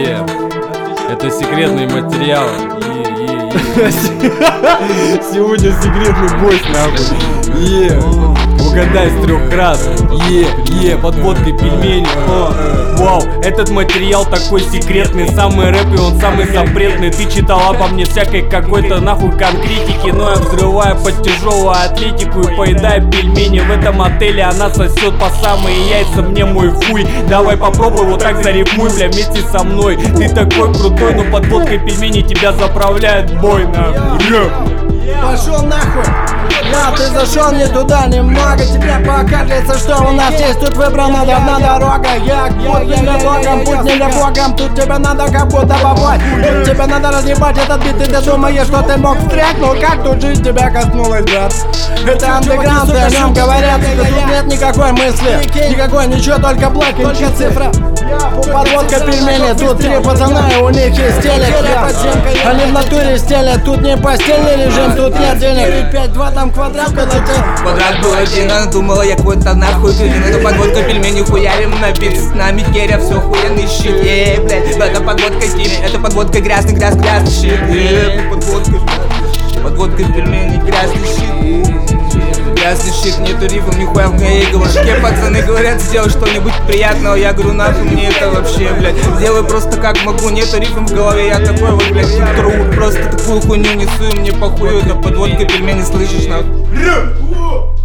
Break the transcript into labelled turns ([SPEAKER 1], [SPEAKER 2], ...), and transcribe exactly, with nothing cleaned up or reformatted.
[SPEAKER 1] Е, это секретный материал.
[SPEAKER 2] Сегодня секретный гость, нахуй. Е, угадай с трех раз. Е, е, подводкой пельмени. Вау, этот материал такой секретный. Самый рэп и он самый запретный. Ты читал обо мне всякой какой-то нахуй конкретики, но я взрываю под тяжелую атлетику и поедаю пельмени. В этом отеле она сосет по самые яйца мне мой хуй. Давай попробуй вот так зарифмуй, бля, вместе со мной. Ты такой крутой, но под водкой пельмени тебя заправляет бой, нахуй.
[SPEAKER 3] Пошел нахуй! Да, ты зашел не туда немного. Тебе покажется, что у нас есть. Тут выбрана одна дорога. Я путь не для богом, путь не для богом. Тут тебе надо как будто побывать. Тут тебе надо разъебать этот бит. И ты думаешь, что ты мог встрять. Ну как тут жизнь тебя коснулась, брат? Это андеграунд, и о нем говорят. Тут нет никакой мысли, никакой ничего, только блэк, только цифра. Подводка пельмени, тут три пацана и у них есть телек. Они в натуре стелят, тут не постельный режим, тут нет денег. пять два там квадрат,
[SPEAKER 4] квадрат был один, она думала, я какой-то нахуй клин. Это подводка пельмени, хуярим на бит. С нами керя, все хуяный щит. Ей, блядь, это подводка тип, это подводка грязный, грязный, грязный щит. Ей, подводка, подводка пельмени, грязный щит. Грязный щит, нету рифм, нихуя в моей голове. Пацаны говорят, сделай что-нибудь приятного. Я говорю, нахуй мне это вообще, блядь. Делай просто как могу, нету рифм в голове. Я такой вот, блядь, тру. Просто такую хуйню несу, и мне похуй. Это подводка пельмени, слышишь, нахуй.